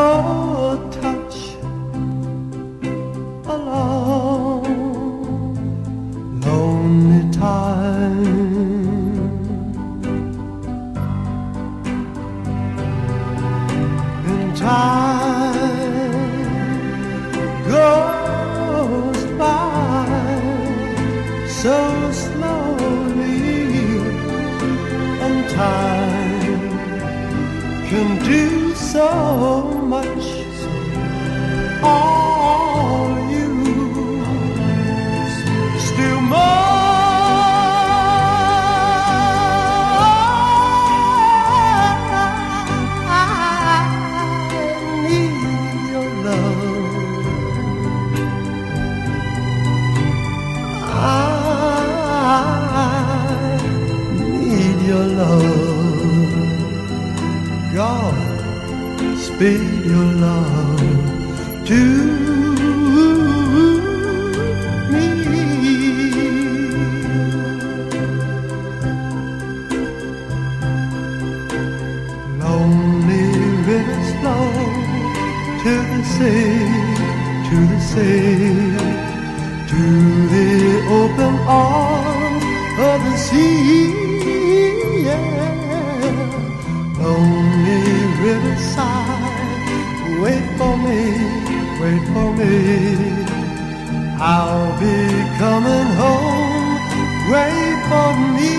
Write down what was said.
your touch alone. Lonely time, and time goes by so slowly, and time can do so much. All you still more. I need your love. I need your love. God, speed your love to me. Lonely rivers flow to the sea, to the sea, to the open arms of the sea. Yeah. Lonely riverside, wait for me, wait for me. I'll be coming home, wait for me.